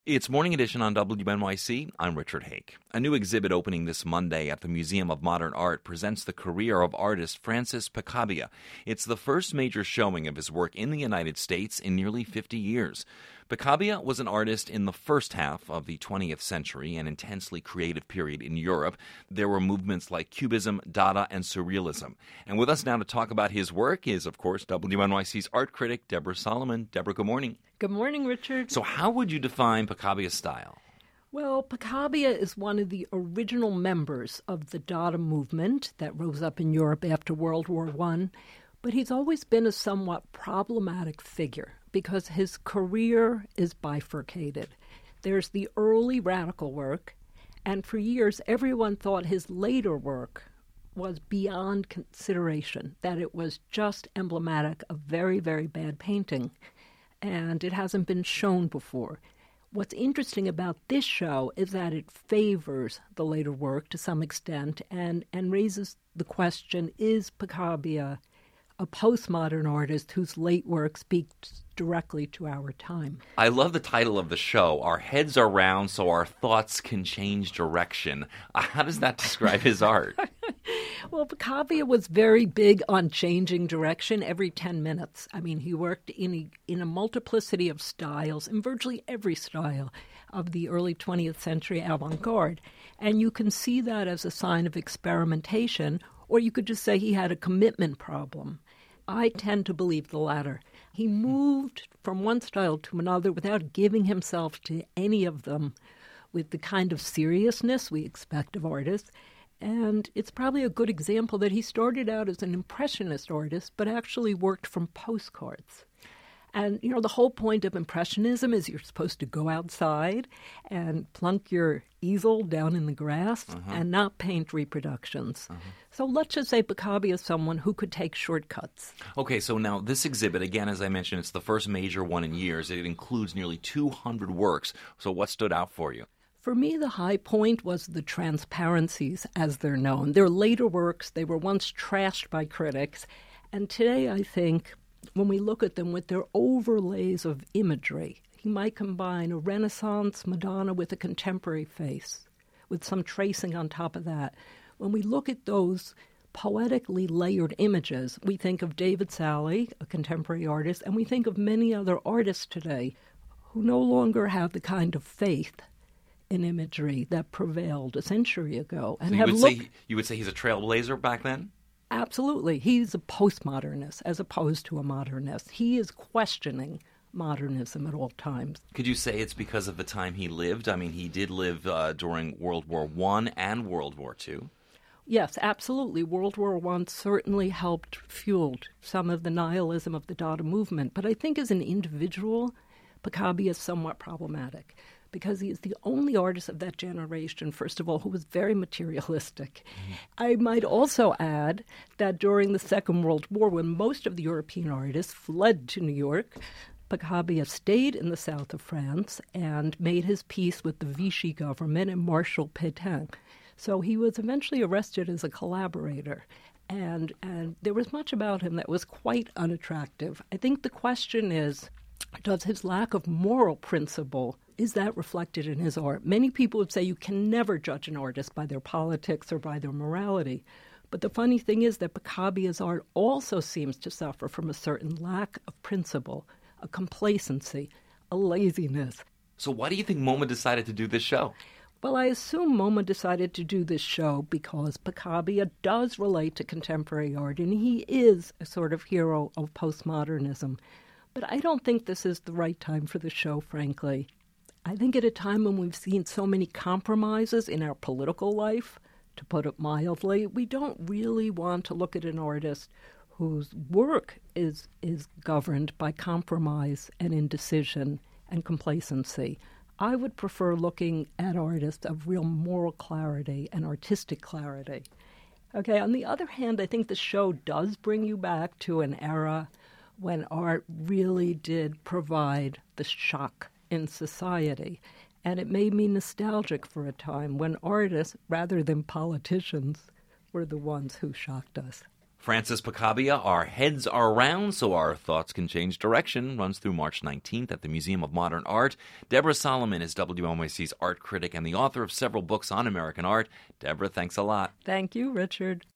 It's Morning Edition on WNYC. I'm Richard Hake. A new exhibit opening this Monday at the Museum of Modern Art presents the career of artist Francis Picabia. It's the first major showing of his work in the United States in nearly 50 years. Picabia was an artist in the first half of the 20th century, an intensely creative period in Europe. There were movements like Cubism, Dada, and Surrealism. And with us now to talk about his work is, of course, WNYC's art critic, Deborah Solomon. Deborah, good morning. Good morning, Richard. So how would you define Picabia's style? Well, Picabia is one of the original members of the Dada movement that rose up in Europe after World War I, but he's always been a somewhat problematic figure because his career is bifurcated. There's the early radical work, and for years everyone thought his later work was beyond consideration, that it was just emblematic of very, very bad painting, and it hasn't been shown before. What's interesting about this show is that it favors the later work to some extent and raises the question, is Picabia a postmodern artist whose late work speaks directly to our time? I love the title of the show. Our heads are round so our thoughts can change direction. How does that describe his art? Well, Picabia was very big on changing direction every 10 minutes. I mean, he worked in a multiplicity of styles, in virtually every style of the early 20th century avant-garde. And you can see that as a sign of experimentation, or you could just say he had a commitment problem. I tend to believe the latter. He moved from one style to another without giving himself to any of them with the kind of seriousness we expect of artists. And it's probably a good example that he started out as an impressionist artist, but actually worked from postcards. And, you know, the whole point of Impressionism is you're supposed to go outside and plunk your easel down in the grass and not paint reproductions. So let's just say Picabia is someone who could take shortcuts. Okay, so now this exhibit, again, as I mentioned, it's the first major one in years. It includes nearly 200 works. So what stood out for you? For me, the high point was the transparencies, as they're known. They're later works. They were once trashed by critics. And today, I think, when we look at them with their overlays of imagery, he might combine a Renaissance Madonna with a contemporary face, with some tracing on top of that. When we look at those poetically layered images, we think of David Salle, a contemporary artist, and we think of many other artists today who no longer have the kind of faith in imagery that prevailed a century ago. And so you would say he's a trailblazer back then? Absolutely. He's a postmodernist as opposed to a modernist. He is questioning modernism at all times. Could you say it's because of the time he lived? I mean, he did live during World War I and World War II. Yes, absolutely. World War I certainly helped fuel some of the nihilism of the Dada movement. But I think as an individual, Picabia is somewhat problematic, because he is the only artist of that generation, first of all, who was very materialistic. I might also add that during the Second World War, when most of the European artists fled to New York, Picabia stayed in the south of France and made his peace with the Vichy government and Marshal Pétain. So he was eventually arrested as a collaborator. And there was much about him that was quite unattractive. I think the question is, does his lack of moral principle, is that reflected in his art? Many people would say you can never judge an artist by their politics or by their morality. But the funny thing is that Picabia's art also seems to suffer from a certain lack of principle, a complacency, a laziness. So why do you think MoMA decided to do this show? Well, I assume MoMA decided to do this show because Picabia does relate to contemporary art, and he is a sort of hero of postmodernism. But I don't think this is the right time for the show, frankly. I think at a time when we've seen so many compromises in our political life, to put it mildly, we don't really want to look at an artist whose work is governed by compromise and indecision and complacency. I would prefer looking at artists of real moral clarity and artistic clarity. Okay, on the other hand, I think the show does bring you back to an era when art really did provide the shock in society. And it made me nostalgic for a time when artists, rather than politicians, were the ones who shocked us. Francis Picabia, Our Heads Are Round, So Our Thoughts Can Change Direction, runs through March 19th at the Museum of Modern Art. Deborah Solomon is WNYC's art critic and the author of several books on American art. Deborah, thanks a lot. Thank you, Richard.